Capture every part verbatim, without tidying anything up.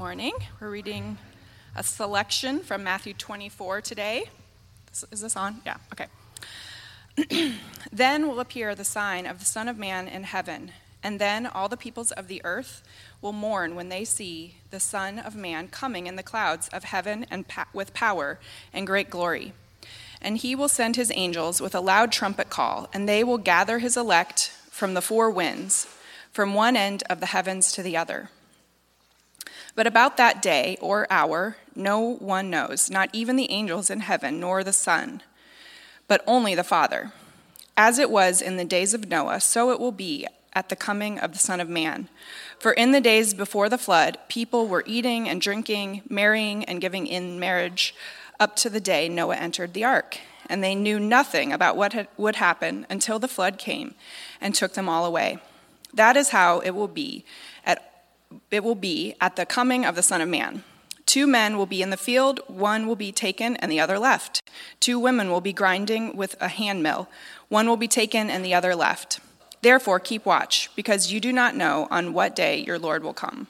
morning. We're reading a selection from Matthew twenty-four today. Is this on? Yeah, okay. Then will appear the sign of the Son of Man in heaven, and then all the peoples of the earth will mourn when they see the Son of Man coming in the clouds of heaven and pa- with power and great glory. And he will send his angels with a loud trumpet call, and they will gather his elect from the four winds, from one end of the heavens to the other. But about that day or hour, no one knows, not even the angels in heaven, nor the Son, but only the Father. As it was in the days of Noah, so it will be at the coming of the Son of Man. For in the days before the flood, people were eating and drinking, marrying and giving in marriage, up to the day Noah entered the ark. And they knew nothing about what had, would happen until the flood came and took them all away. That is how it will be at it will be at the coming of the Son of Man. Two men will be in the field, one will be taken and the other left. Two women will be grinding with a handmill, one will be taken and the other left. Therefore keep watch, because you do not know on what day your Lord will come.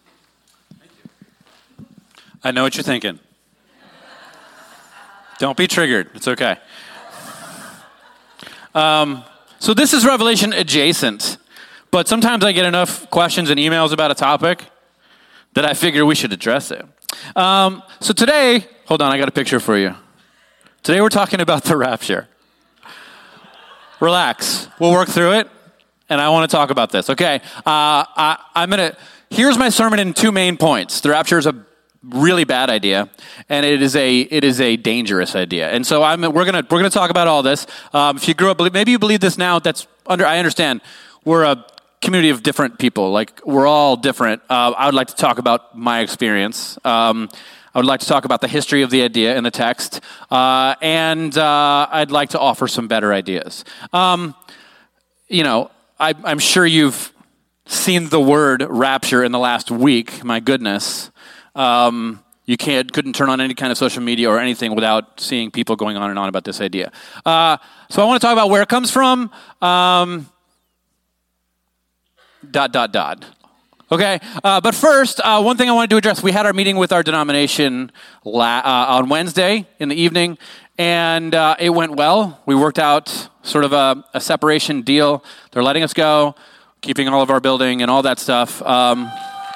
I know what you're thinking. Don't be triggered. It's okay. Um, so this is Revelation adjacent. But sometimes I get enough questions and emails about a topic that I figure we should address it. Um, so today, hold on, I got a picture for you. Today we're talking about the rapture. Relax. We'll work through it, and I want to talk about this. Okay, uh, I, I'm going to, here's my sermon in two main points. The rapture is a really bad idea, and it is a it is a dangerous idea. And so I'm we're gonna we're gonna talk about all this. Um, if you grew up, maybe you believe this now. That's under. I understand. We're a community of different people. Like, we're all different. Uh, I would like to talk about my experience. Um, I would like to talk about the history of the idea in the text. Uh, and uh, I'd like to offer some better ideas. Um, you know, I, I'm sure you've seen the word rapture in the last week. My goodness. Um, you can't, couldn't turn on any kind of social media or anything without seeing people going on and on about this idea. Uh, so I want to talk about where it comes from. Um, Dot, dot, dot. Okay, uh, but first, uh, one thing I wanted to address, we had our meeting with our denomination la- uh, on Wednesday in the evening, and uh, it went well. We worked out sort of a, a separation deal. They're letting us go, keeping all of our building and all that stuff. Um,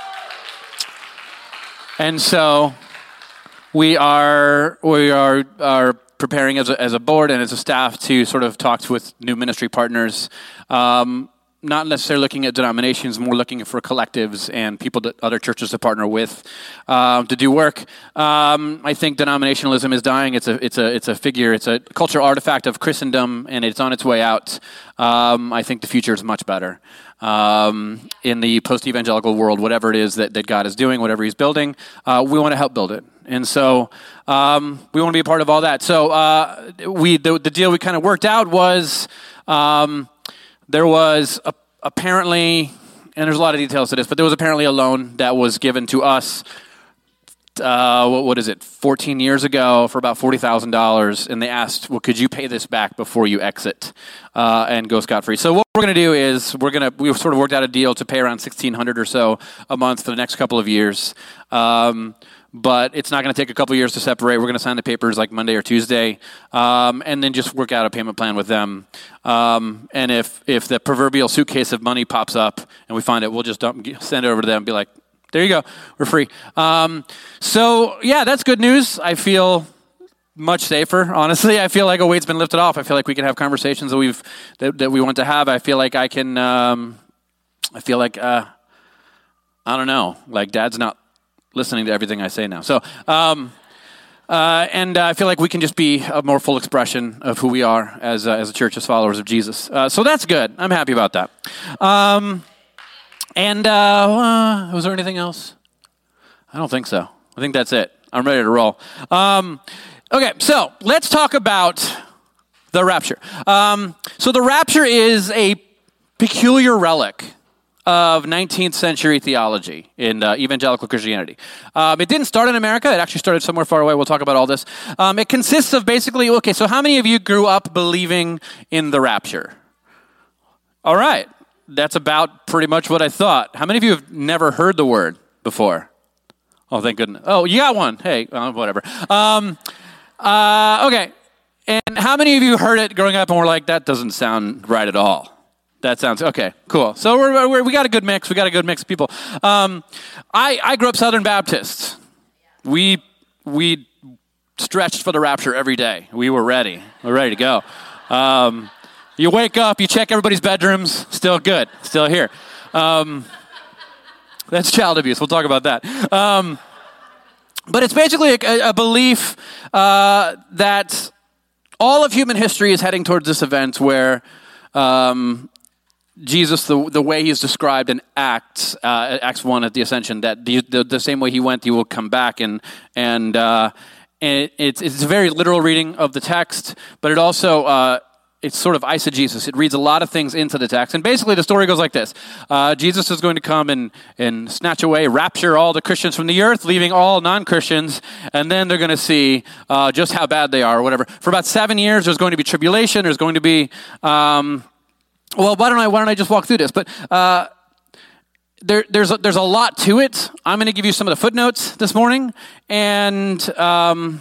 and so we are we are are preparing as a, as a board and as a staff to sort of talk with new ministry partners. Um, Not necessarily looking at denominations, more looking for collectives and people that other churches to partner with uh, to do work. Um, I think denominationalism is dying. It's a it's a it's a figure. It's a cultural artifact of Christendom, and it's on its way out. Um, I think the future is much better um, in the post-evangelical world. Whatever it is that, that God is doing, whatever He's building, uh, we want to help build it, and so um, we want to be a part of all that. So uh, we the, the deal we kind of worked out was. Um, There was a, apparently, and there's a lot of details to this, but there was apparently a loan that was given to us, uh, what, what is it, fourteen years ago for about forty thousand dollars, and they asked, well, could you pay this back before you exit uh, and go scot-free? So what we're going to do is, we're going to, we've sort of worked out a deal to pay around sixteen hundred dollars or so a month for the next couple of years. Um But it's not going to take a couple years to separate. We're going to sign the papers like Monday or Tuesday, um, and then just work out a payment plan with them. Um, and if if the proverbial suitcase of money pops up and we find it, we'll just dump, send it over to them and be like, there you go, we're free. Um, so, yeah, that's good news. I feel much safer, honestly. I feel like a weight's been lifted off. I feel like we can have conversations that we've that, that we want to have. I feel like I can, um, I feel like, uh, I don't know, like Dad's not listening to everything I say now. So, um, uh, and uh, I feel like we can just be a more full expression of who we are as, uh, as a church, as followers of Jesus. Uh, so that's good. I'm happy about that. Um, and uh, uh, was there anything else? I don't think so. I think that's it. I'm ready to roll. Um, okay, so let's talk about the rapture. Um, so the rapture is a peculiar relic of nineteenth century theology in uh, evangelical Christianity. Um, it didn't start in America. It actually started somewhere far away. We'll talk about all this. Um, it consists of basically, okay, so how many of you grew up believing in the rapture? All right. That's about pretty much what I thought. How many of you have never heard the word before? Oh, thank goodness. Oh, you got one. Hey, uh, whatever. Um, uh, okay. And how many of you heard it growing up and were like, that doesn't sound right at all? That sounds, okay, cool. So we're, we're, we got a good mix. We got a good mix of people. Um, I, I grew up Southern Baptist. We, we stretched for the rapture every day. We were ready. We were ready to go. Um, you wake up, you check everybody's bedrooms, still good, still here. Um, that's child abuse. We'll talk about that. Um, but it's basically a, a belief uh, that all of human history is heading towards this event where um, Jesus, the the way he's described in Acts, uh, Acts one at the Ascension, that the, the the same way he went, he will come back, and and uh, and it, it's it's a very literal reading of the text, but it also uh, it's sort of eisegesis. It reads a lot of things into the text, and basically the story goes like this: uh, Jesus is going to come and and snatch away, rapture all the Christians from the earth, leaving all non-Christians, and then they're going to see uh, just how bad they are, or whatever. For about seven years, there's going to be tribulation. There's going to be um, Well, why don't I why don't I just walk through this? But uh, there, there's a, there's a lot to it. I'm going to give you some of the footnotes this morning, and um,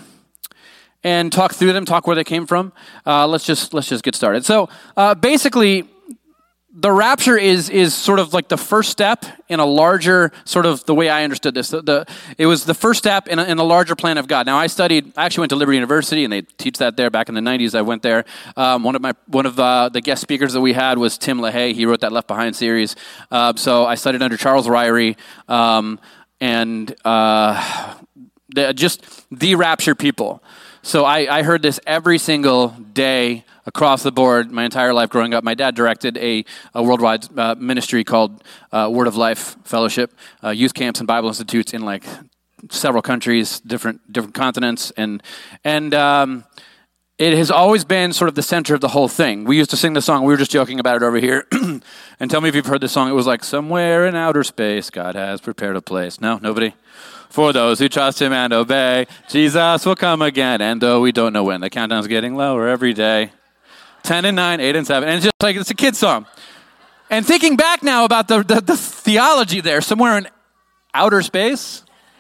and talk through them, talk where they came from. Uh, let's just let's just get started. So uh, basically, the rapture is is sort of like the first step in a larger sort of the way I understood this. The, the it was the first step in a, in a larger plan of God. Now I studied. I actually went to Liberty University, and they teach that there. Back in the nineties, I went there. Um, one of my one of uh, the guest speakers that we had was Tim LaHaye. He wrote that Left Behind series. Uh, so I studied under Charles Ryrie, um, and uh, the, just the rapture people. So I, I heard this every single day across the board my entire life growing up. My dad directed a, a worldwide uh, ministry called uh, Word of Life Fellowship, uh, youth camps and Bible institutes in like several countries, different different continents, and and um, it has always been sort of the center of the whole thing. We used to sing the song. We were just joking about it over here. And tell me if you've heard this song. It was like, somewhere in outer space, God has prepared a place. No, nobody? For those who trust him and obey, Jesus will come again. And though we don't know when, the countdown's getting lower every day. Ten and nine, eight and seven. And it's just like, it's a kid's song. And thinking back now about the, the, the theology there, somewhere in outer space,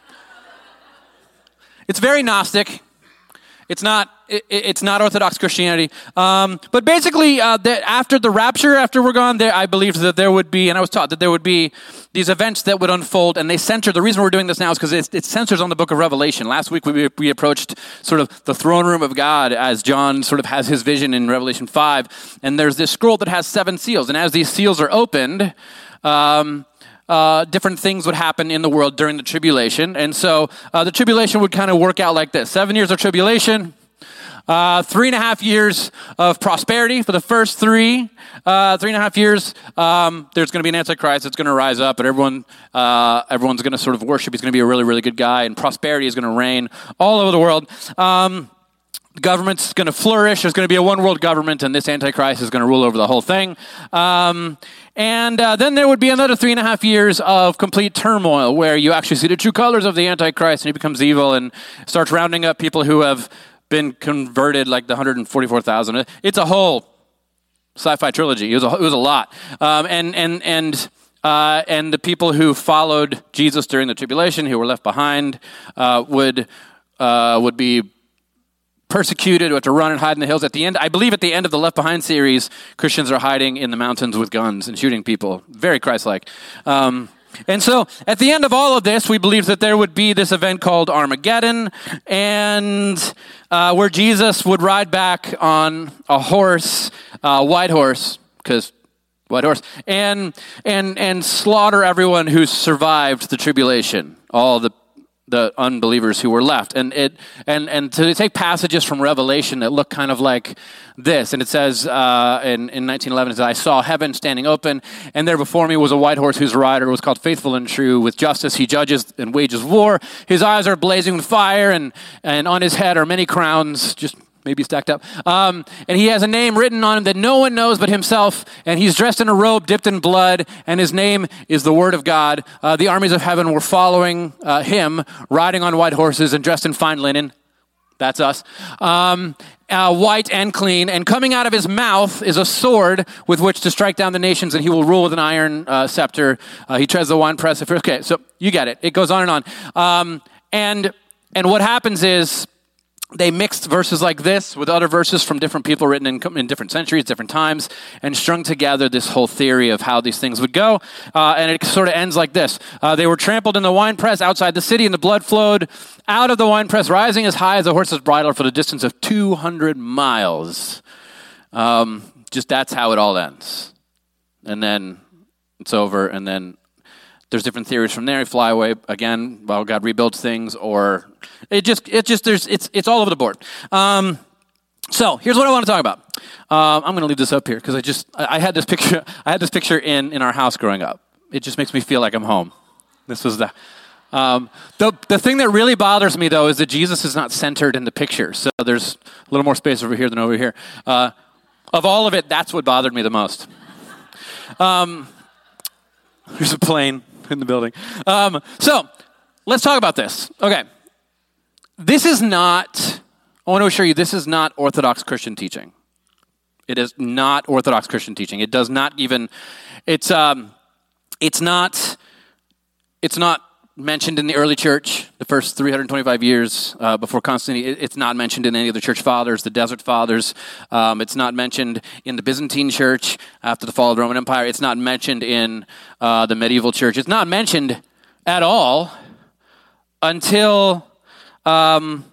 it's very Gnostic. It's not. It, it's not Orthodox Christianity. Um, but basically, uh, that after the rapture, after we're gone, there, I believed that there would be, and I was taught that there would be these events that would unfold, and they center. The reason we're doing this now is because it, it centers on the Book of Revelation. Last week we we approached sort of the throne room of God as John sort of has his vision in Revelation five, and there's this scroll that has seven seals, and as these seals are opened, Um, Uh, different things would happen in the world during the tribulation. And so uh, the tribulation would kind of work out like this. Seven years of tribulation, uh, three and a half years of prosperity for the first three. Uh, three and a half years, um, there's going to be an Antichrist that's going to rise up, and everyone, uh, everyone's going to sort of worship. He's going to be a really, really good guy, and prosperity is going to reign all over the world. Um, The government's going to flourish. There's going to be a one-world government, and this Antichrist is going to rule over the whole thing. Um, and uh, then there would be another three and a half years of complete turmoil where you actually see the true colors of the Antichrist, and he becomes evil and starts rounding up people who have been converted, like the one hundred forty-four thousand. It's a whole sci-fi trilogy. It was a, it was a lot. Um, and and and uh, and the people who followed Jesus during the tribulation, who were left behind, uh, would uh, would be persecuted, or to run and hide in the hills. At the end, I believe at the end of the Left Behind series, Christians are hiding in the mountains with guns and shooting people. Very Christ-like. Um, and so at the end of all of this, we believe that there would be this event called Armageddon, and uh, where Jesus would ride back on a horse, a uh, white horse, because white horse, and and and slaughter everyone who survived the tribulation, all the the unbelievers who were left. And it and and to take passages from Revelation that look kind of like this. And it says uh, in, in nineteen eleven, it says, I saw heaven standing open, and there before me was a white horse whose rider was called Faithful and True. With justice he judges and wages war. His eyes are blazing with fire, and, and on his head are many crowns, just maybe stacked up. Um, and he has a name written on him that no one knows but himself. And he's dressed in a robe dipped in blood. And his name is the Word of God. Uh, the armies of heaven were following uh, him, riding on white horses and dressed in fine linen. That's us. Um, uh, white and clean, and coming out of his mouth is a sword with which to strike down the nations, and he will rule with an iron uh, scepter. Uh, he treads the winepress. Okay, so you get it. It goes on and on. Um, and and what happens is they mixed verses like this with other verses from different people written in, in different centuries, different times, and strung together this whole theory of how these things would go. Uh, and it sort of ends like this. Uh, they were trampled in the winepress outside the city, and the blood flowed out of the winepress, rising as high as a horse's bridle for the distance of two hundred miles. Um, just that's how it all ends. And then it's over, and then there's different theories from there. You fly away again while God rebuilds things, or it just, it just, there's, it's, it's all over the board. Um, so here's what I want to talk about. Um, I'm going to leave this up here because I just, I, I had this picture, I had this picture in, in our house growing up. It just makes me feel like I'm home. This was the, um, the, the thing that really bothers me though is that Jesus is not centered in the picture. So there's a little more space over here than over here. Uh, of all of it, that's what bothered me the most. Um, there's a plane in the building. Um, so let's talk about this. Okay. This is not, I want to assure you, this is not Orthodox Christian teaching. It is not Orthodox Christian teaching. It does not even, it's, um, it's not, it's not mentioned in the early church, the first three hundred twenty-five years uh, before Constantine. It, it's not mentioned in any of the church fathers, the desert fathers. Um, it's not mentioned in the Byzantine church after the fall of the Roman Empire. It's not mentioned in uh, the medieval church. It's not mentioned at all until um,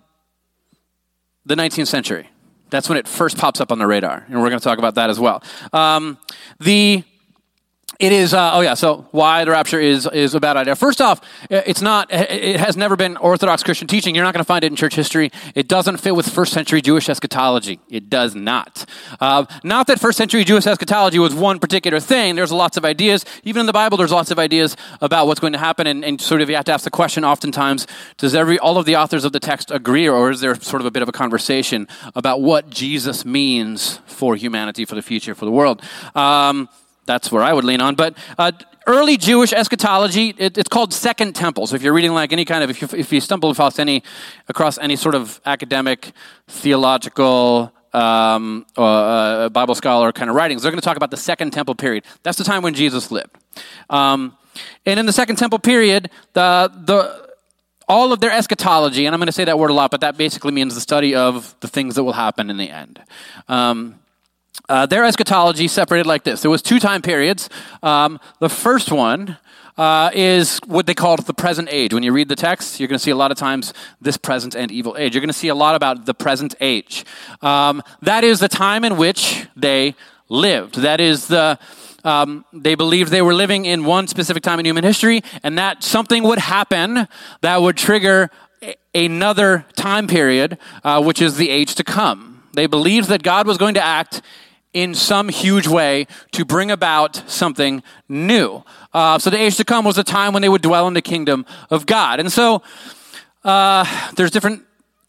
the nineteenth century. That's when it first pops up on the radar, and we're going to talk about that as well. Um, the It is, uh, oh yeah, so why the rapture is is a bad idea. First off, it's not, it has never been Orthodox Christian teaching. You're not going to find it in church history. It doesn't fit with first century Jewish eschatology. It does not. Uh, not that first century Jewish eschatology was one particular thing. There's lots of ideas. Even in the Bible, there's lots of ideas about what's going to happen, and, and sort of you have to ask the question oftentimes, does every all of the authors of the text agree, or is there sort of a bit of a conversation about what Jesus means for humanity, for the future, for the world? Um, That's where I would lean on. But uh, early Jewish eschatology, it, it's called Second Temple. So if you're reading like any kind of, if you, if you stumble across any, across any sort of academic, theological, um, uh, Bible scholar kind of writings, they're going to talk about the Second Temple period. That's the time when Jesus lived. Um, and in the Second Temple period, the the all of their eschatology, and I'm going to say that word a lot, but that basically means the study of the things that will happen in the end. Um, Uh, their eschatology separated like this. There was two time periods. Um, the first one uh, is what they called the present age. When you read the text, you're going to see a lot of times this present and evil age. You're going to see a lot about the present age. Um, that is the time in which they lived. That is the, um, they believed they were living in one specific time in human history, and that something would happen that would trigger a- another time period, uh, which is the age to come. They believed that God was going to act in some huge way to bring about something new. Uh, so the age to come was a time when they would dwell in the kingdom of God. And so uh, there's different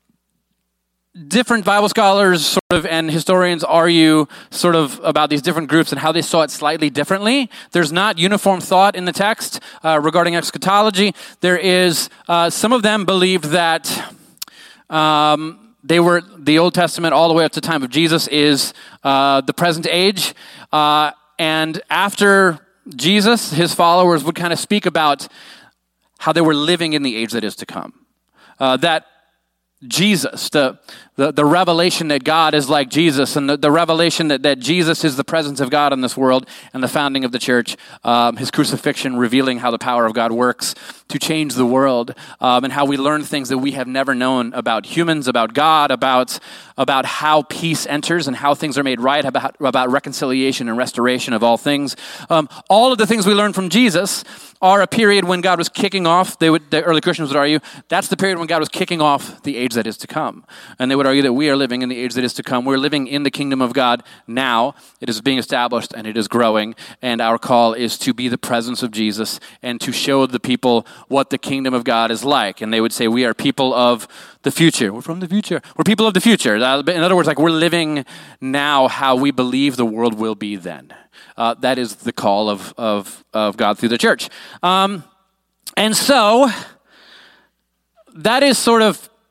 different Bible scholars sort of and historians argue sort of about these different groups and how they saw it slightly differently. There's not uniform thought in the text uh, regarding eschatology. There is, uh, some of them believed that um, They were, the Old Testament all the way up to the time of Jesus is uh, the present age. Uh, and after Jesus, his followers would kind of speak about how they were living in the age that is to come. Uh, that Jesus, the, the the revelation that God is like Jesus, and the, the revelation that, that Jesus is the presence of God in this world, and the founding of the church, um, his crucifixion revealing how the power of God works to change the world, um, and how we learn things that we have never known about humans, about God, about about how peace enters and how things are made right, about, about reconciliation and restoration of all things. Um, all of the things we learn from Jesus are a period when God was kicking off, they would, the early Christians would argue, that's the period when God was kicking off the age that is to come. And they would argue that we are living in the age that is to come. We're living in the kingdom of God now. It is being established and it is growing. And our call is to be the presence of Jesus and to show the people what the kingdom of God is like. And they would say, we are people of the future. We're from the future. We're people of the future. In other words, like we're living now how we believe the world will be then. Uh, that is the call of, of, of God through the church. Um, and so that is sort of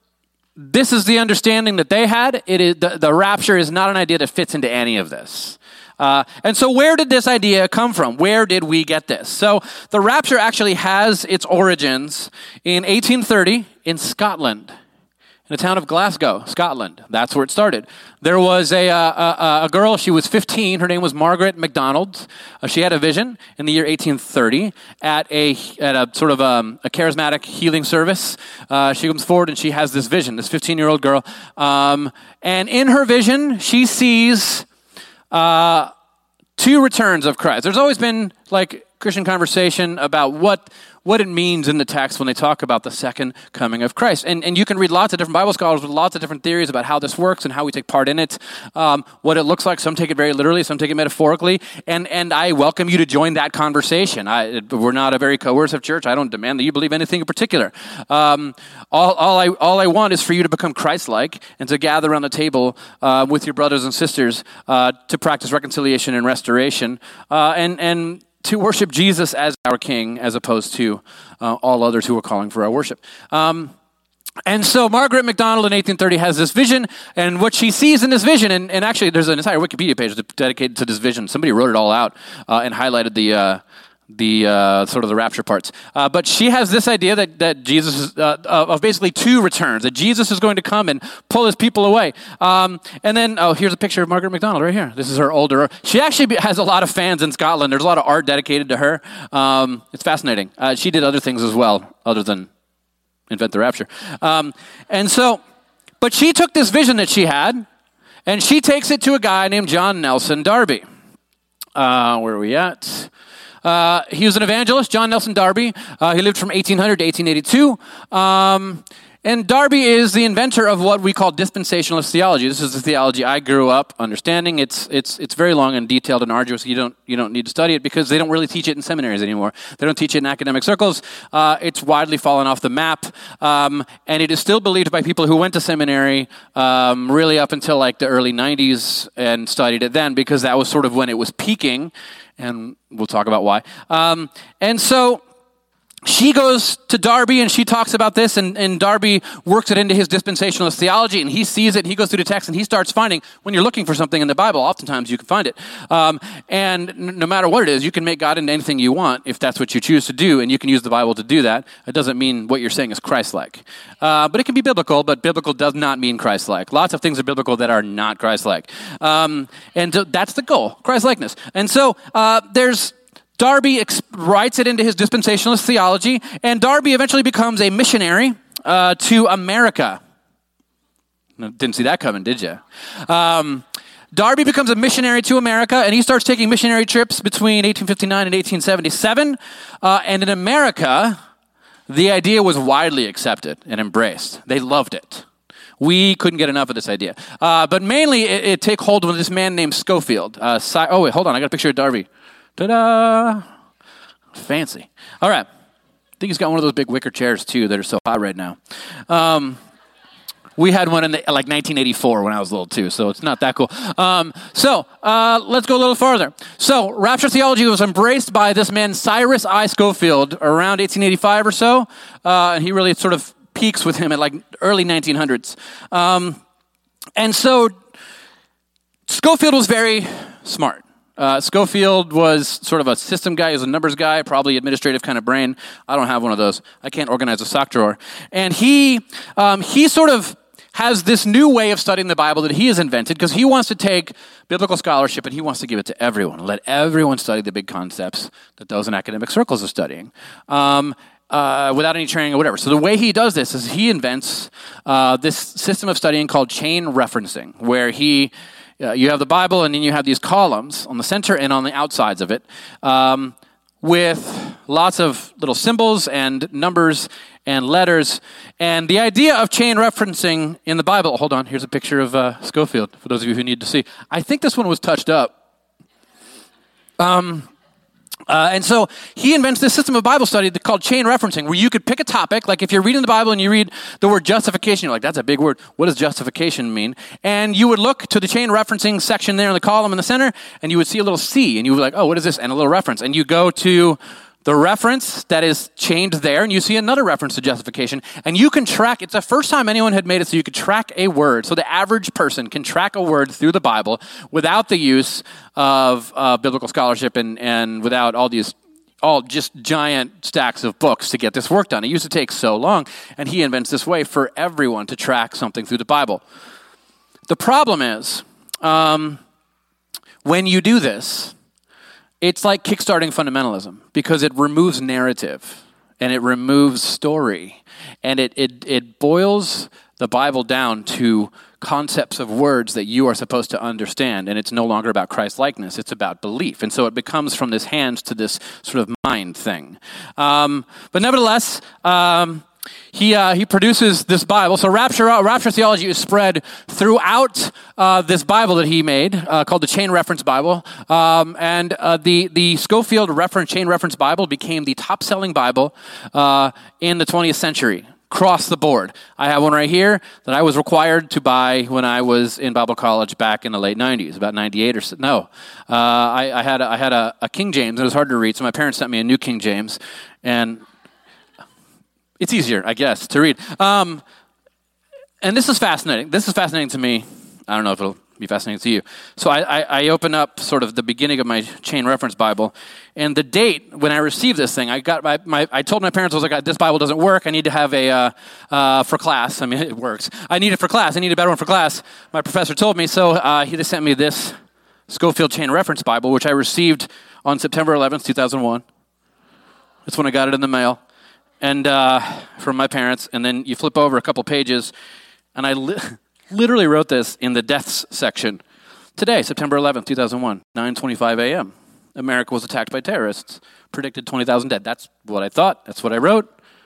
this is the understanding that they had. It is the, the rapture is not an idea that fits into any of this. Uh, and so where did this idea come from? Where did we get this? So the rapture actually has its origins in eighteen thirty in Scotland, in the town of Glasgow, Scotland. That's where it started. There was a, uh, a, a girl, she was fifteen, her name was Margaret MacDonald. Uh, she had a vision in the year eighteen thirty at a at a sort of um, a charismatic healing service. Uh, she comes forward and she has this vision, this fifteen-year-old girl. Um, and in her vision, she sees uh, two returns of Christ. There's always been like Christian conversation about what what it means in the text when they talk about the second coming of Christ. And and you can read lots of different Bible scholars with lots of different theories about how this works and how we take part in it, um, what it looks like. Some take it very literally, some take it metaphorically. And and I welcome you to join that conversation. I, we're not a very coercive church. I don't demand that you believe anything in particular. Um, all, all, I, all I want is for you to become Christ-like and to gather around the table uh, with your brothers and sisters uh, to practice reconciliation and restoration. Uh, and and to worship Jesus as our King, as opposed to uh, all others who are calling for our worship. Um, and so Margaret MacDonald in eighteen thirty has this vision, and what she sees in this vision, and, and actually there's an entire Wikipedia page dedicated to this vision. Somebody wrote it all out uh, and highlighted the uh, the uh, sort of the rapture parts. Uh, but she has this idea that, that Jesus is, uh, of basically two returns, that Jesus is going to come and pull his people away. Um, and then, oh, here's a picture of Margaret MacDonald right here. This is her older. She actually has a lot of fans in Scotland. There's a lot of art dedicated to her. Um, it's fascinating. Uh, she did other things as well, other than invent the rapture. Um, and so, but she took this vision that she had, and she takes it to a guy named John Nelson Darby. Uh, where are we at? Uh, he was an evangelist, John Nelson Darby. Uh, he lived from eighteen hundred to eighteen eighty-two. Um, and Darby is the inventor of what we call dispensationalist theology. This is the theology I grew up understanding. It's it's it's very long and detailed and arduous. You don't you don't need to study it because they don't really teach it in seminaries anymore. They don't teach it in academic circles. Uh, it's widely fallen off the map, um, and it is still believed by people who went to seminary um, really up until like the early nineties and studied it then, because that was sort of when it was peaking. And we'll talk about why. Um, and so she goes to Darby and she talks about this, and, and Darby works it into his dispensationalist theology, and he sees it, and he goes through the text, and he starts finding, when you're looking for something in the Bible, oftentimes you can find it. Um, and n- no matter what it is, you can make God into anything you want if that's what you choose to do, and you can use the Bible to do that. It doesn't mean what you're saying is Christ-like. Uh, but it can be biblical, but biblical does not mean Christ-like. Lots of things are biblical that are not Christ-like. Um, and so that's the goal, Christ-likeness. And so uh, there's Darby ex- writes it into his dispensationalist theology, and Darby eventually becomes a missionary uh, to America. Didn't see that coming, did you? Um, Darby becomes a missionary to America, and he starts taking missionary trips between eighteen fifty-nine and eighteen seventy-seven. Uh, and in America, the idea was widely accepted and embraced. They loved it. We couldn't get enough of this idea. Uh, but mainly, it, it took hold of this man named Schofield. Uh, si- oh, wait, hold on. I got a picture of Darby. Ta-da! Fancy. All right. I think he's got one of those big wicker chairs, too, that are so hot right now. Um, we had one in the, like nineteen eighty-four when I was little, too, so it's not that cool. Um, so uh, let's go a little farther. So rapture theology was embraced by this man, Cyrus I. Schofield, around eighteen eighty-five or so. Uh, and he really sort of peaks with him at like early nineteen hundreds. Um, and so Schofield was very smart. Uh, Schofield was sort of a system guy, he was a numbers guy, probably administrative kind of brain. I don't have one of those. I can't organize a sock drawer. And he um, he sort of has this new way of studying the Bible that he has invented, because he wants to take biblical scholarship and he wants to give it to everyone. Let everyone study the big concepts that those in academic circles are studying. Um, Uh, without any training or whatever. So the way he does this is he invents uh, this system of studying called chain referencing, where he, uh, you have the Bible and then you have these columns on the center and on the outsides of it um, with lots of little symbols and numbers and letters. And the idea of chain referencing in the Bible, hold on, here's a picture of uh, Schofield, for those of you who need to see. I think this one was touched up. Um... Uh, and so he invents this system of Bible study called chain referencing, where you could pick a topic, like if you're reading the Bible and you read the word justification, you're like, that's a big word. What does justification mean? And you would look to the chain referencing section there in the column in the center, and you would see a little C, and you would be like, oh, what is this? And a little reference. And you go to the reference that is chained there, and you see another reference to justification, and you can track, it's the first time anyone had made it so you could track a word, so the average person can track a word through the Bible without the use of uh, biblical scholarship and, and without all these, all just giant stacks of books to get this work done. It used to take so long, and he invents this way for everyone to track something through the Bible. The problem is, um, when you do this, it's like kickstarting fundamentalism because it removes narrative and it removes story and it, it, it boils the Bible down to concepts of words that you are supposed to understand, and it's no longer about Christ-likeness, it's about belief. And so it becomes from this hands to this sort of mind thing. Um, but nevertheless, um, He uh, he produces this Bible. So rapture uh, rapture theology is spread throughout uh, this Bible that he made, uh, called the Chain Reference Bible. Um, and uh, the the Scofield Reference Chain Reference Bible became the top selling Bible uh, in the twentieth century, across the board. I have one right here that I was required to buy when I was in Bible college back in the late nineties, about ninety-eight or so. No, uh, I, I had a, I had a, a King James. It was hard to read, so my parents sent me a new King James, and it's easier, I guess, to read. Um, and this is fascinating. This is fascinating to me. I don't know if it'll be fascinating to you. So I, I, I open up sort of the beginning of my Chain Reference Bible, and the date when I received this thing, I got my, my I told my parents, I was like, this Bible doesn't work. I need to have a, uh, uh, for class. I mean, it works. I need it for class. I need a better one for class. My professor told me, so uh, he just sent me this Scofield Chain Reference Bible, which I received on September eleventh, two thousand one. That's when I got it in the mail. And uh, from my parents, and then you flip over a couple pages, and I li- literally wrote this in the deaths section. Today, September eleventh, two thousand one, nine twenty-five a.m., America was attacked by terrorists. Predicted twenty thousand dead. That's what I thought. That's what I wrote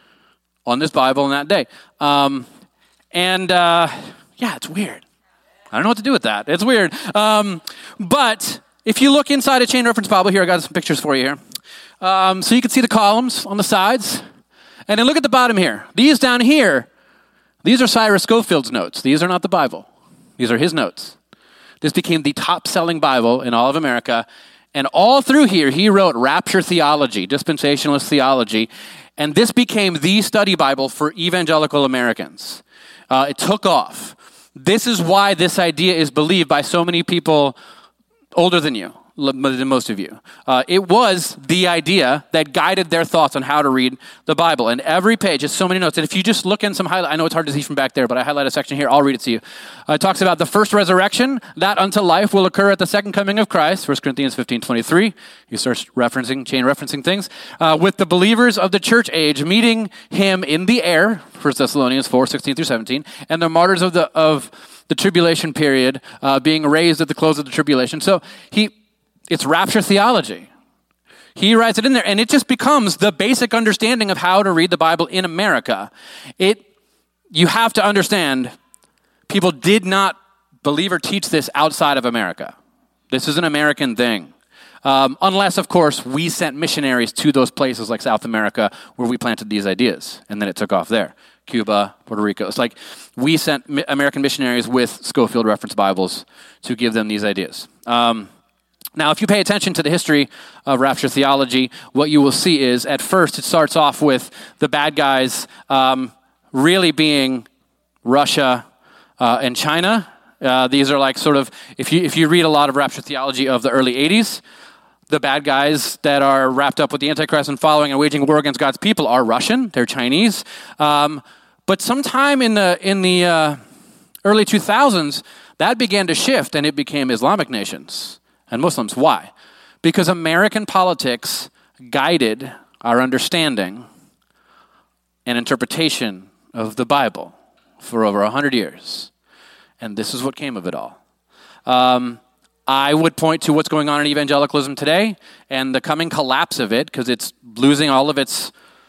on this Bible on that day. Um, and uh, yeah, it's weird. I don't know what to do with that. It's weird. Um, but if you look inside a Chain Reference Bible, here, I got some pictures for you here. Um, so you can see the columns on the sides. And then look at the bottom here. These down here, these are Cyrus Scofield's notes. These are not the Bible. These are his notes. This became the top-selling Bible in all of America. And all through here, he wrote rapture theology, dispensationalist theology. And this became the study Bible for evangelical Americans. Uh, it took off. This is why this idea is believed by so many people older than you. Than most of you. Uh, it was the idea that guided their thoughts on how to read the Bible. And every page has so many notes. And if you just look in some highlight, I know it's hard to see from back there, but I highlight a section here. I'll read it to you. Uh, it talks about the first resurrection, that unto life will occur at the second coming of Christ, First Corinthians fifteen twenty-three. You start referencing, chain referencing things. Uh, with the believers of the church age meeting him in the air, First Thessalonians four sixteen through seventeen, and the martyrs of the of the tribulation period uh, being raised at the close of the tribulation. So he... It's rapture theology. He writes it in there, and it just becomes the basic understanding of how to read the Bible in America. It, you have to understand, people did not believe or teach this outside of America. This is an American thing. Um, unless, of course, we sent missionaries to those places like South America where we planted these ideas, and then it took off there. Cuba, Puerto Rico. It's like we sent mi- American missionaries with Scofield Reference Bibles to give them these ideas. Um, Now, if you pay attention to the history of rapture theology, what you will see is, at first, it starts off with the bad guys um, really being Russia uh, and China. Uh, these are like sort of, if you if you read a lot of rapture theology of the early eighties, the bad guys that are wrapped up with the Antichrist and following and waging war against God's people are Russian, they're Chinese. Um, but sometime in the in the uh, early two thousands, that began to shift, and it became Islamic nations. And Muslims. Why? Because American politics guided our understanding and interpretation of the Bible for over one hundred years. And this is what came of it all. Um, I would point to what's going on in evangelicalism today and the coming collapse of it, because it's losing all of its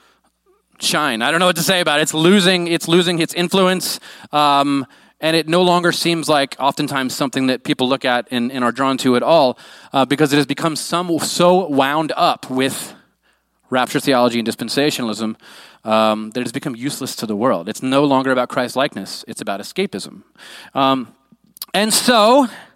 shine. I don't know what to say about it. It's losing, it's losing its influence. Um, And it no longer seems like oftentimes something that people look at and, and are drawn to at all, uh, because it has become some, so wound up with rapture theology and dispensationalism um, that it has become useless to the world. It's no longer about Christ-likeness. It's about escapism. Um, and so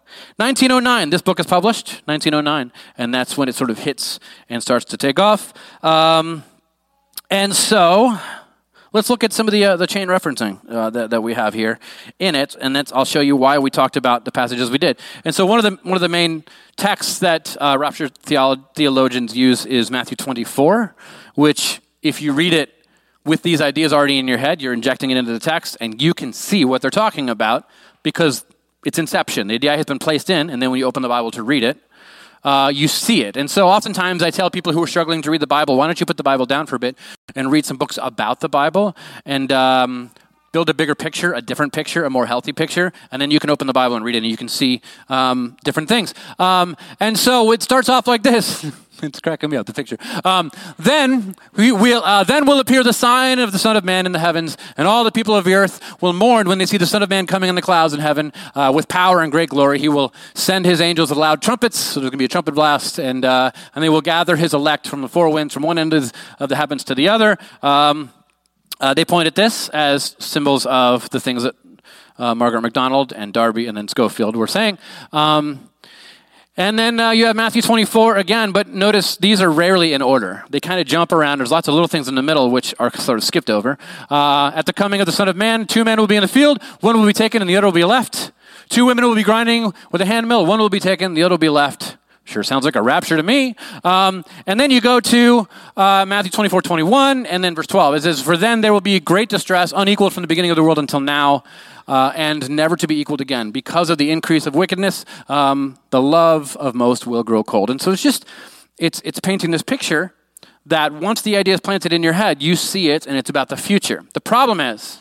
nineteen oh nine, this book is published, nineteen oh nine, and that's when it sort of hits and starts to take off. Um, and so, let's look at some of the uh, the chain referencing uh, that, that we have here in it, and that's, I'll show you why we talked about the passages we did. And so one of the one of the main texts that uh, rapture theolo- theologians use is Matthew twenty-four, which, if you read it with these ideas already in your head, you're injecting it into the text, and you can see what they're talking about because it's inception. The idea has been placed in, and then when you open the Bible to read it, uh, you see it. And so oftentimes I tell people who are struggling to read the Bible, why don't you put the Bible down for a bit and read some books about the Bible and um, build a bigger picture, a different picture, a more healthy picture, and then you can open the Bible and read it, and you can see um, different things. Um, and so it starts off like this. It's cracking me up, the picture. Um, then we will uh, then will appear the sign of the Son of Man in the heavens, and all the people of the earth will mourn when they see the Son of Man coming in the clouds in heaven uh, with power and great glory. He will send his angels with loud trumpets, so there's going to be a trumpet blast, and uh, and they will gather his elect from the four winds, from one end of the heavens to the other. Um, uh, they point at this as symbols of the things that uh, Margaret MacDonald and Darby and then Schofield were saying. Um, And then uh, you have Matthew twenty-four again, but notice these are rarely in order. They kind of jump around. There's lots of little things in the middle which are sort of skipped over. Uh, at the coming of the Son of Man, two men will be in the field, one will be taken and the other will be left. Two women will be grinding with a hand mill, one will be taken, the other will be left. Sure sounds like a rapture to me. Um, and then you go to uh, Matthew twenty-four, twenty-one, and then verse twelve. It says, "For then there will be great distress, unequaled from the beginning of the world until now, uh, and never to be equaled again. Because of the increase of wickedness, um, the love of most will grow cold." And so it's just, it's it's painting this picture that once the idea is planted in your head, you see it, and it's about the future. The problem is,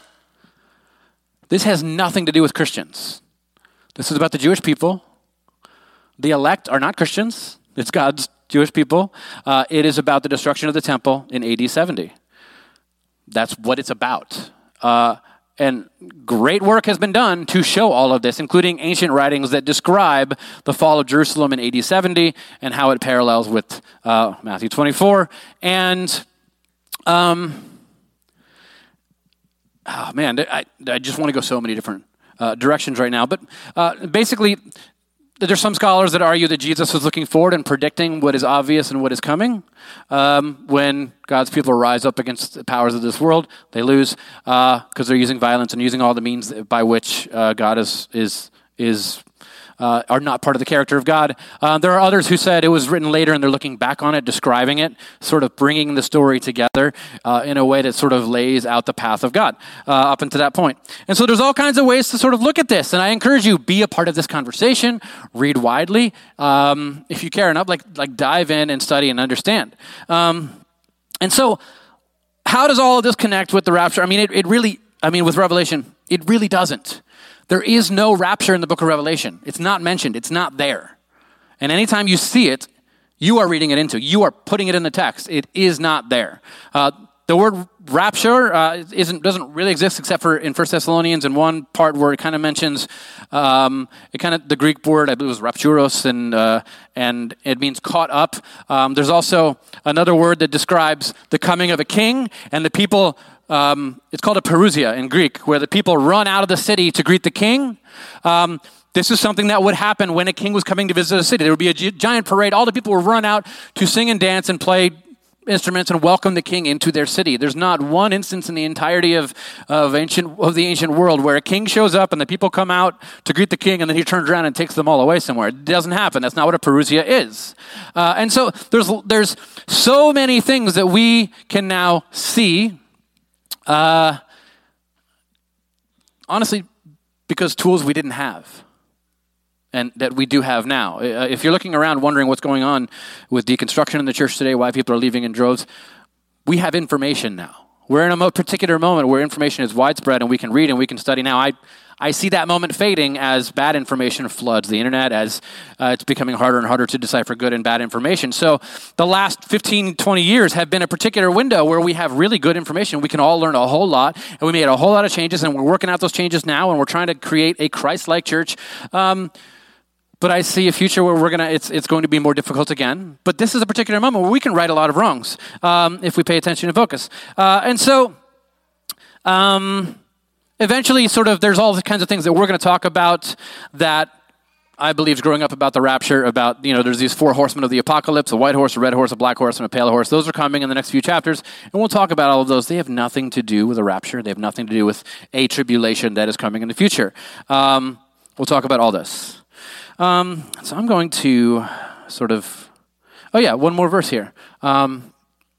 this has nothing to do with Christians. This is about the Jewish people. The elect are not Christians. It's God's Jewish people. Uh, it is about the destruction of the temple in A D seventy. That's what it's about. Uh, and great work has been done to show all of this, including ancient writings that describe the fall of Jerusalem in A D seventy and how it parallels with uh, Matthew twenty-four. And, um, oh man, I, I just want to go so many different uh, directions right now. But uh, basically, there's some scholars that argue that Jesus was looking forward and predicting what is obvious and what is coming. Um, when God's people rise up against the powers of this world, they lose because uh, they're using violence and using all the means by which uh, God is is is uh, are not part of the character of God. Uh, there are others who said it was written later and they're looking back on it, describing it, sort of bringing the story together uh, in a way that sort of lays out the path of God uh, up until that point. And so there's all kinds of ways to sort of look at this. And I encourage you, be a part of this conversation, read widely. Um, if you care enough, like, like dive in and study and understand. Um, and so how does all of this connect with the rapture? I mean, it, it really, I mean, with Revelation, it really doesn't. There is no rapture in the book of Revelation. It's not mentioned. It's not there. And anytime you see it, you are reading it into. You are putting it in the text. It is not there. Uh, the word rapture uh, isn't doesn't really exist except for in First Thessalonians in one part where it kind of mentions um, it kind of the Greek word I believe was rapturos and uh, and it means caught up. Um, there's also another word that describes the coming of a king and the people. Um, it's called a parousia in Greek, where the people run out of the city to greet the king. Um, this is something that would happen when a king was coming to visit a city. There would be a g- giant parade. All the people would run out to sing and dance and play instruments and welcome the king into their city. There's not one instance in the entirety of, of ancient of the ancient world where a king shows up and the people come out to greet the king and then he turns around and takes them all away somewhere. It doesn't happen. That's not what a parousia is. Uh, and so there's there's so many things that we can now see. Uh, honestly, because tools we didn't have and that we do have now. Uh, if you're looking around wondering what's going on with deconstruction in the church today, why people are leaving in droves, we have information now. We're in a mo- particular moment where information is widespread and we can read and we can study now. I I see that moment fading as bad information floods the internet, as uh, it's becoming harder and harder to decipher good and bad information. So the last fifteen, twenty years have been a particular window where we have really good information. We can all learn a whole lot, and we made a whole lot of changes, and we're working out those changes now, and we're trying to create a Christ-like church. Um, but I see a future where we're gonna it's it's going to be more difficult again. But this is a particular moment where we can right a lot of wrongs um, if we pay attention and focus. Uh, and so... Um, Eventually, sort of, there's all kinds of things that we're going to talk about that I believed growing up about the rapture, about, you know, there's these four horsemen of the apocalypse, a white horse, a red horse, a black horse, and a pale horse. Those are coming in the next few chapters, and we'll talk about all of those. They have nothing to do with a rapture. They have nothing to do with a tribulation that is coming in the future. Um, we'll talk about all this. Um, so I'm going to sort of, oh yeah, one more verse here. Um,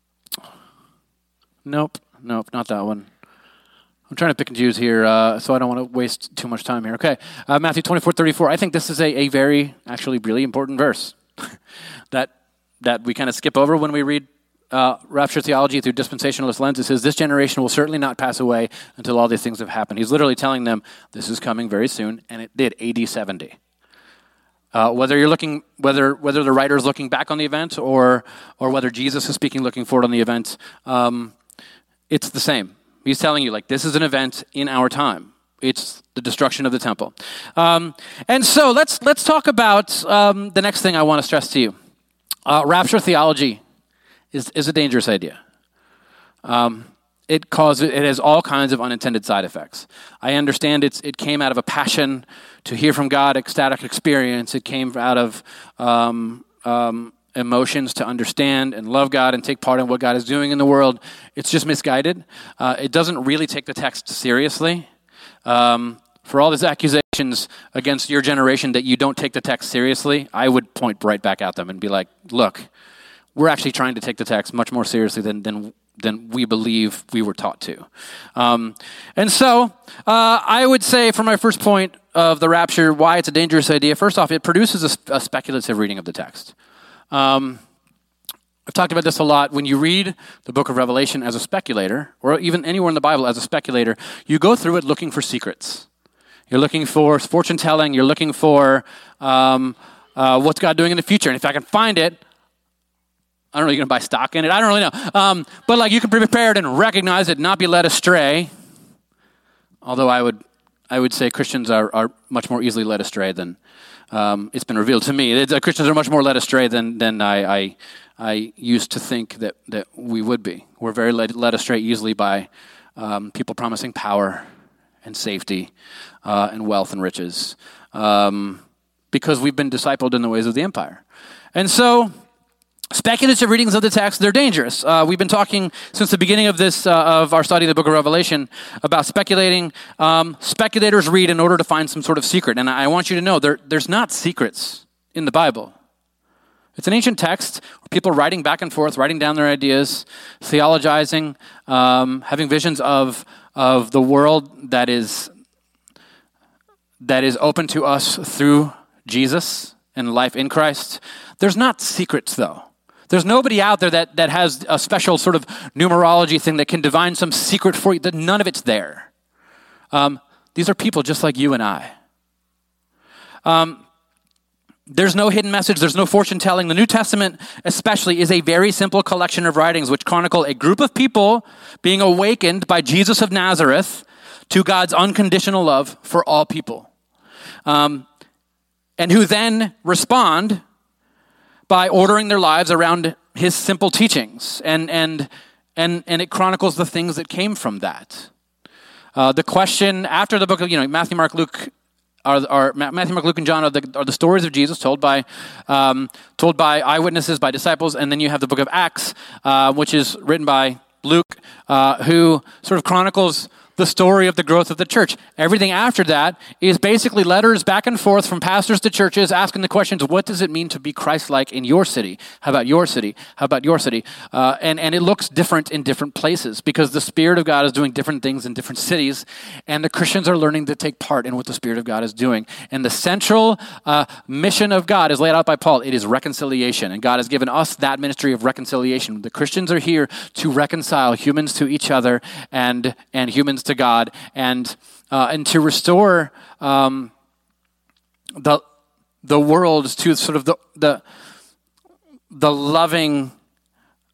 nope, nope, not that one. I'm trying to pick and choose here, uh, so I don't want to waste too much time here. Okay, uh, Matthew twenty-four thirty-four. I think this is a, a very, actually, really important verse that that we kind of skip over when we read uh, rapture theology through dispensationalist lens. It says, this generation will certainly not pass away until all these things have happened. He's literally telling them this is coming very soon, and it did, A D seventy. Uh, whether you're looking, whether whether the writer is looking back on the event or or whether Jesus is speaking, looking forward on the event, um, it's the same. He's telling you, like, this is an event in our time. It's the destruction of the temple. Um, and so let's let's talk about um, the next thing I want to stress to you. Uh, rapture theology is is a dangerous idea. Um, it causes it has all kinds of unintended side effects. I understand it's it came out of a passion to hear from God, ecstatic experience. It came out of um, um, emotions to understand and love God and take part in what God is doing in the world. It's just misguided. Uh, it doesn't really take the text seriously. Um, for all these accusations against your generation that you don't take the text seriously, I would point right back at them and be like, look, we're actually trying to take the text much more seriously than than, than we believe we were taught to. Um, and so uh, I would say for my first point of the rapture, why it's a dangerous idea, first off, it produces a, a speculative reading of the text. Um, I've talked about this a lot. When you read the book of Revelation as a speculator, or even anywhere in the Bible as a speculator, you go through it looking for secrets. You're looking for fortune telling. You're looking for um, uh, what's God doing in the future. And if I can find it, I don't know, you're going to buy stock in it? I don't really know. Um, but like you can be prepared and recognize it, not be led astray. Although I would I would say Christians are, are much more easily led astray than Um, it's been revealed to me. It, uh, Christians are much more led astray than than I, I I used to think that, that we would be. We're very led, led astray easily by um, people promising power and safety uh, and wealth and riches um, because we've been discipled in the ways of the empire. And so speculative readings of the text, they're dangerous. Uh, we've been talking since the beginning of this, uh, of our study of the book of Revelation, about speculating. Um, speculators read in order to find some sort of secret. And I want you to know, there, there's not secrets in the Bible. It's an ancient text, people writing back and forth, writing down their ideas, theologizing, um, having visions of of the world that is that is open to us through Jesus and life in Christ. There's not secrets, though. There's nobody out there that, that has a special sort of numerology thing that can divine some secret for you. That none of it's there. Um, these are people just like you and I. Um, there's no hidden message. There's no fortune telling. The New Testament especially is a very simple collection of writings which chronicle a group of people being awakened by Jesus of Nazareth to God's unconditional love for all people. Um, and who then respond by ordering their lives around his simple teachings. And and and and it chronicles the things that came from that. Uh, the question after the book of, you know, Matthew, Mark, Luke, are, are Matthew, Mark, Luke, and John are the are the stories of Jesus told by um, told by eyewitnesses, by disciples, and then you have the book of Acts, uh, which is written by Luke, uh, who sort of chronicles the story of the growth of the church. Everything after that is basically letters back and forth from pastors to churches asking the questions, what does it mean to be Christ-like in your city? How about your city? How about your city? Uh, and, and it looks different in different places because the Spirit of God is doing different things in different cities, and the Christians are learning to take part in what the Spirit of God is doing. And the central uh, mission of God is laid out by Paul. It is reconciliation, and God has given us that ministry of reconciliation. The Christians are here to reconcile humans to each other and, and humans to to God, and uh, and to restore um, the the world to sort of the the the loving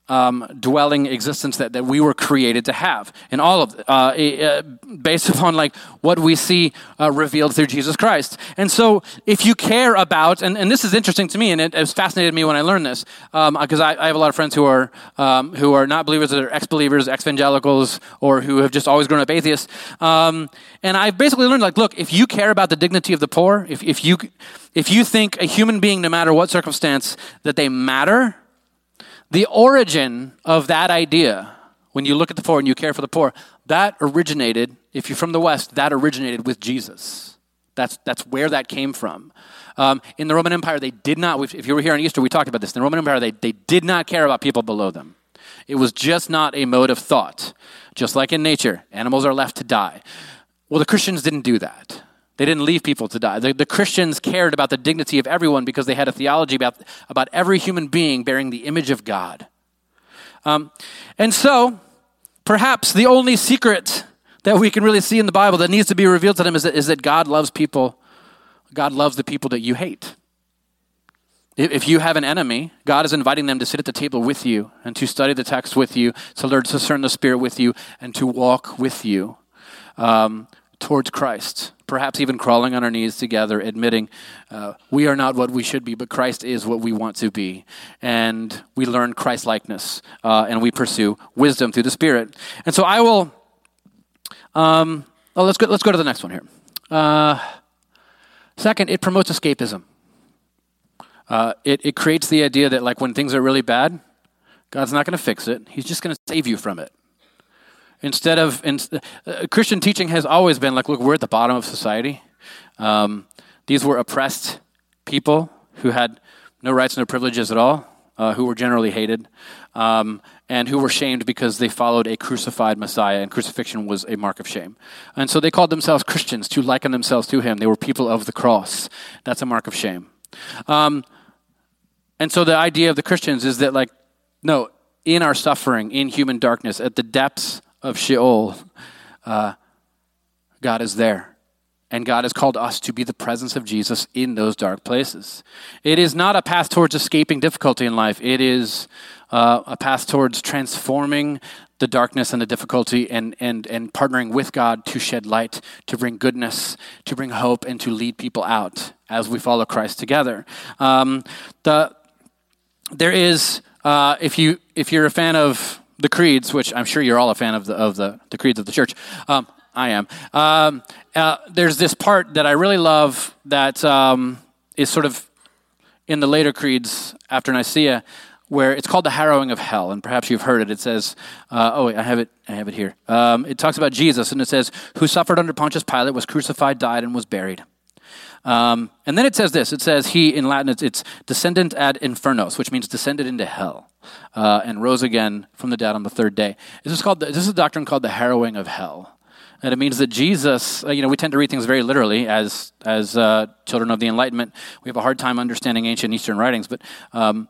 um, dwelling existence that, that we were created to have. And all of it, uh, uh, based upon like what we see uh, revealed through Jesus Christ. And so if you care about, and, and this is interesting to me, and it, it fascinated me when I learned this, because um, I, I have a lot of friends who are um, who are not believers, that are ex-believers, ex-evangelicals, or who have just always grown up atheists. Um, and I've basically learned, like, look, if you care about the dignity of the poor, if, if you if you think a human being, no matter what circumstance, that they matter, the origin of that idea, when you look at the poor and you care for the poor, that originated, if you're from the West, that originated with Jesus. That's that's where that came from. Um, in the Roman Empire, they did not, if you were here on Easter, we talked about this. In the Roman Empire, they, they did not care about people below them. It was just not a mode of thought. Just like in nature, animals are left to die. Well, the Christians didn't do that. They didn't leave people to die. The, the Christians cared about the dignity of everyone because they had a theology about, about every human being bearing the image of God. Um, and so, perhaps the only secret that we can really see in the Bible that needs to be revealed to them is that, is that God loves people. God loves the people that you hate. If, if you have an enemy, God is inviting them to sit at the table with you and to study the text with you, to learn to discern the Spirit with you, and to walk with you um, towards Christ. Perhaps even crawling on our knees together, admitting uh, we are not what we should be, but Christ is what we want to be. And we learn Christ-likeness, uh, and we pursue wisdom through the Spirit. And so I will, um, oh, let's go, let's go to the next one here. Uh, second, it promotes escapism. Uh, it, it creates the idea that, like, when things are really bad, God's not going to fix it. He's just going to save you from it. Instead of, in, uh, Christian teaching has always been like, look, we're at the bottom of society. Um, these were oppressed people who had no rights, no privileges at all, uh, who were generally hated, um, and who were shamed because they followed a crucified Messiah, and crucifixion was a mark of shame. And so they called themselves Christians to liken themselves to him. They were people of the cross. That's a mark of shame. Um, and so the idea of the Christians is that, like, no, in our suffering, in human darkness, at the depths of Sheol, uh, God is there. And God has called us to be the presence of Jesus in those dark places. It is not a path towards escaping difficulty in life. It is uh, a path towards transforming the darkness and the difficulty and, and, and partnering with God to shed light, to bring goodness, to bring hope, and to lead people out as we follow Christ together. Um, the there is, uh, if you if you're a fan of the creeds, which I'm sure you're all a fan of the of the, the creeds of the church. Um, I am. Um, uh, there's this part that I really love that um, is sort of in the later creeds after Nicaea, where it's called the harrowing of hell, and perhaps you've heard it. It says, uh, "Oh, wait, I have it. I have it here." Um, it talks about Jesus, and it says, "Who suffered under Pontius Pilate, was crucified, died, and was buried." Um, and then it says this. It says he, in Latin, it's, it's descendent ad infernos, which means descended into hell, uh, and rose again from the dead on the third day. This is called. The, this is a doctrine called the harrowing of hell, and it means that Jesus. Uh, you know, we tend to read things very literally as as uh, children of the Enlightenment. We have a hard time understanding ancient Eastern writings, but um,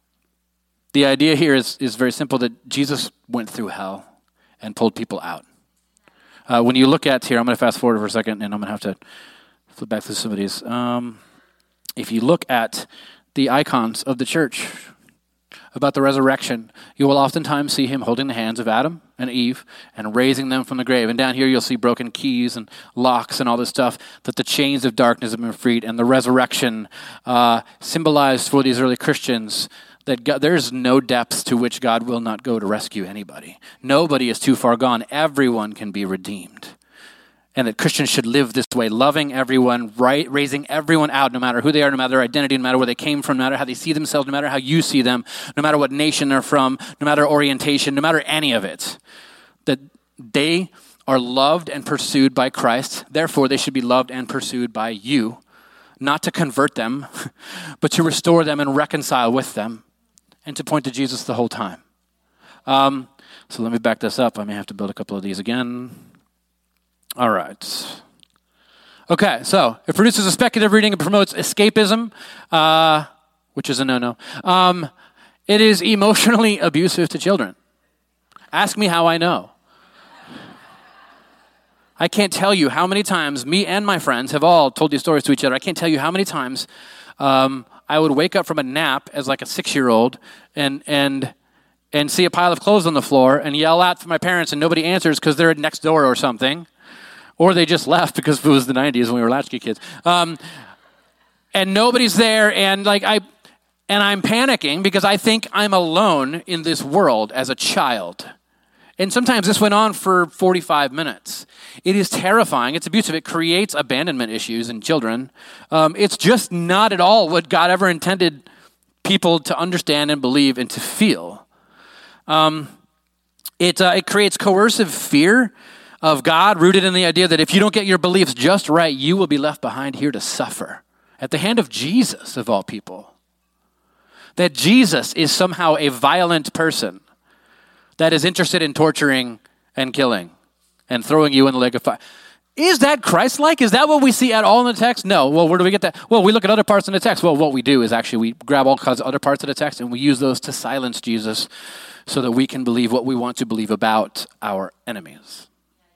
the idea here is is very simple: that Jesus went through hell and pulled people out. Uh, when you look at here, I'm going to fast forward for a second, and I'm going to have to flip back through some of these. Um, if you look at the icons of the church about the resurrection, you will oftentimes see him holding the hands of Adam and Eve and raising them from the grave. And down here you'll see broken keys and locks and all this stuff, that the chains of darkness have been freed, and the resurrection uh, symbolized for these early Christians that God, there's no depths to which God will not go to rescue anybody. Nobody is too far gone. Everyone can be redeemed. And that Christians should live this way, loving everyone, right, raising everyone out, no matter who they are, no matter their identity, no matter where they came from, no matter how they see themselves, no matter how you see them, no matter what nation they're from, no matter orientation, no matter any of it. That they are loved and pursued by Christ. Therefore, they should be loved and pursued by you, not to convert them, but to restore them and reconcile with them, and to point to Jesus the whole time. Um, so let me back this up. I may have to build a couple of these again. All right. Okay, so it produces a speculative reading. It promotes escapism, uh, which is a no-no. Um, it is emotionally abusive to children. Ask me how I know. I can't tell you how many times me and my friends have all told these stories to each other. I can't tell you how many times um, I would wake up from a nap as like a six-year-old and and and see a pile of clothes on the floor and yell out for my parents and nobody answers because they're next door or something, or they just left because it was the nineties when we were latchkey kids, um, and nobody's there, and like I, and I'm panicking because I think I'm alone in this world as a child. And sometimes this went on for forty-five minutes. It is terrifying. It's abusive. It creates abandonment issues in children. Um, it's just not at all what God ever intended people to understand and believe and to feel. Um, it, uh, it creates coercive fear of God, rooted in the idea that if you don't get your beliefs just right, you will be left behind here to suffer at the hand of Jesus, of all people. That Jesus is somehow a violent person that is interested in torturing and killing and throwing you in the lake of fire. Is that Christ-like? Is that what we see at all in the text? No. Well, where do we get that? Well, we look at other parts in the text. Well, what we do is actually we grab all kinds of other parts of the text and we use those to silence Jesus so that we can believe what we want to believe about our enemies.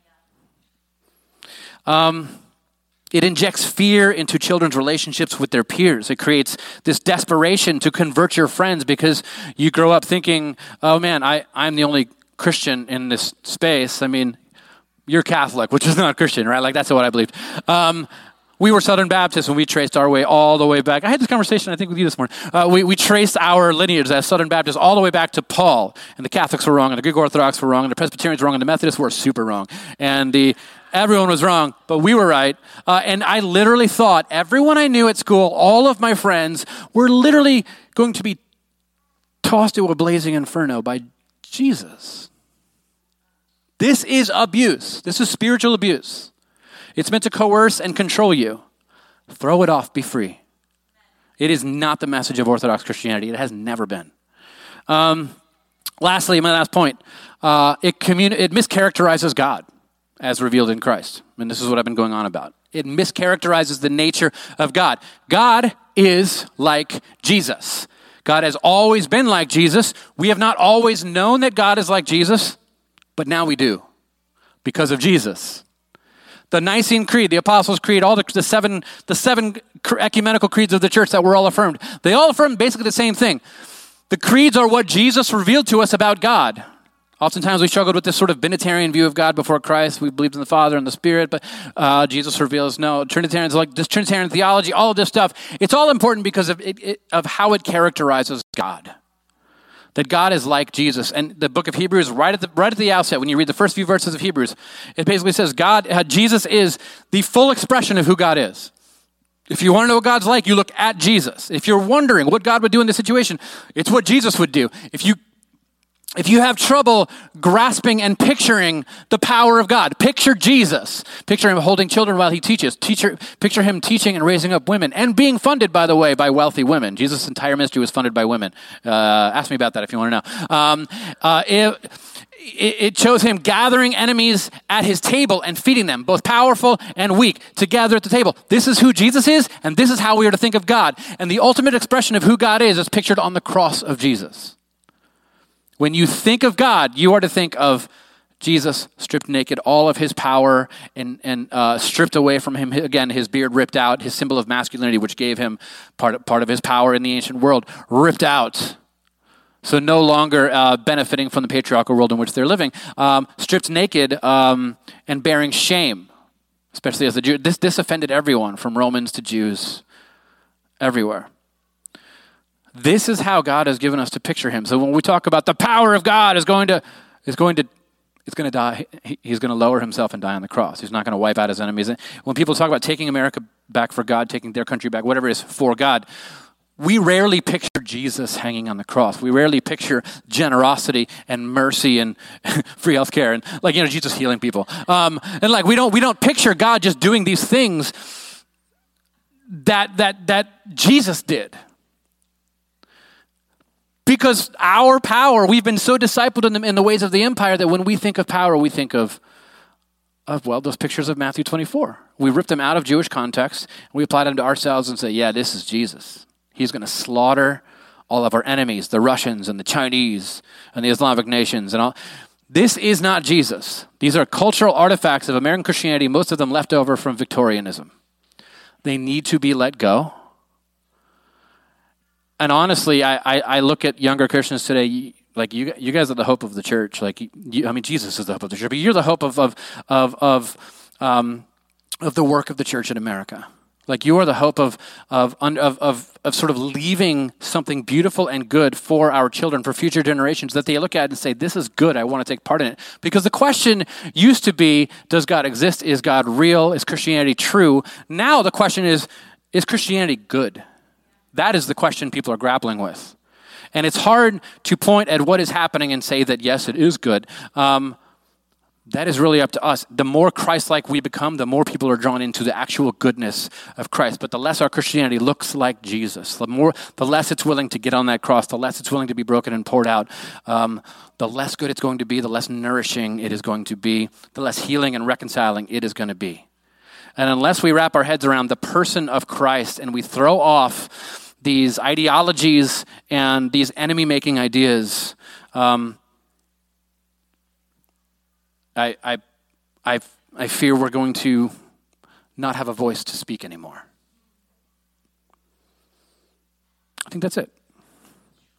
Um, it injects fear into children's relationships with their peers. It creates this desperation to convert your friends because you grow up thinking, oh man, I, I'm the only Christian in this space. I mean, you're Catholic, which is not Christian, right? Like that's what I believed. Um, we were Southern Baptists and we traced our way all the way back. I had this conversation, I think, with you this morning. Uh, we, we traced our lineage as Southern Baptists all the way back to Paul. And the Catholics were wrong, and the Greek Orthodox were wrong, and the Presbyterians were wrong, and the Methodists were super wrong. And the everyone was wrong, but we were right. Uh, and I literally thought everyone I knew at school, all of my friends, were literally going to be tossed into a blazing inferno by Jesus. This is abuse. This is spiritual abuse. It's meant to coerce and control you. Throw it off. Be free. It is not the message of Orthodox Christianity. It has never been. Um, lastly, my last point. Uh, it, communi- it mischaracterizes God as revealed in Christ. And this is what I've been going on about. It mischaracterizes the nature of God. God is like Jesus. God has always been like Jesus. We have not always known that God is like Jesus, but now we do because of Jesus. The Nicene Creed, the Apostles' Creed, all the, the seven the seven ecumenical creeds of the church that were all affirmed, they all affirm basically the same thing. The creeds are what Jesus revealed to us about God. Oftentimes we struggled with this sort of binitarian view of God before Christ. We believed in the Father and the Spirit, but uh, Jesus reveals, no, Trinitarians like this Trinitarian theology, all of this stuff. It's all important because of, it, it, of how it characterizes God. That God is like Jesus. And the book of Hebrews, right at the right at the outset, when you read the first few verses of Hebrews, it basically says God, uh, Jesus is the full expression of who God is. If you want to know what God's like, you look at Jesus. If you're wondering what God would do in this situation, it's what Jesus would do. If you If you have trouble grasping and picturing the power of God, picture Jesus. Picture him holding children while he teaches. Teacher, picture him teaching and raising up women and being funded, by the way, by wealthy women. Jesus' entire ministry was funded by women. Uh, ask me about that if you want to know. Um, uh, it, it shows him gathering enemies at his table and feeding them, both powerful and weak, together at the table. This is who Jesus is, and this is how we are to think of God. And the ultimate expression of who God is is pictured on the cross of Jesus. When you think of God, you are to think of Jesus stripped naked, all of his power and, and uh, stripped away from him. Again, his beard ripped out, his symbol of masculinity, which gave him part of, part of his power in the ancient world, ripped out. So no longer uh, benefiting from the patriarchal world in which they're living. Um, stripped naked um, and bearing shame, especially as a Jew. This, this offended everyone, from Romans to Jews, everywhere. This is how God has given us to picture him. So when we talk about the power of God is going to, is going to, it's going to die. He, he's going to lower himself and die on the cross. He's not going to wipe out his enemies. When people talk about taking America back for God, taking their country back, whatever it is for God, we rarely picture Jesus hanging on the cross. We rarely picture generosity and mercy and free healthcare and, like, you know, Jesus healing people. Um, and like we don't we don't picture God just doing these things that that that Jesus did. Because our power, we've been so discipled in the, in the ways of the empire that when we think of power, we think of, of, well, those pictures of Matthew twenty-four. We rip them out of Jewish context, and we apply them to ourselves and say, yeah, this is Jesus. He's going to slaughter all of our enemies, the Russians and the Chinese and the Islamic nations and all. This is not Jesus. These are cultural artifacts of American Christianity, most of them left over from Victorianism. They need to be let go. And honestly, I, I, I look at younger Christians today, like you, you guys are the hope of the church. Like, you, I mean, Jesus is the hope of the church, but you're the hope of of of of um, of the work of the church in America. Like, you are the hope of of of of of sort of leaving something beautiful and good for our children, for future generations, that they look at and say, "This is good. I want to take part in it." Because the question used to be, "Does God exist? Is God real? Is Christianity true?" Now the question is, "Is Christianity good?" That is the question people are grappling with. And it's hard to point at what is happening and say that, yes, it is good. Um, that is really up to us. The more Christ-like we become, the more people are drawn into the actual goodness of Christ. But the less our Christianity looks like Jesus, the more, the less it's willing to get on that cross, the less it's willing to be broken and poured out, um, the less good it's going to be, the less nourishing it is going to be, the less healing and reconciling it is going to be. And unless we wrap our heads around the person of Christ and we throw off these ideologies and these enemy-making ideas, um, I, I, I, I fear we're going to not have a voice to speak anymore. I think that's it.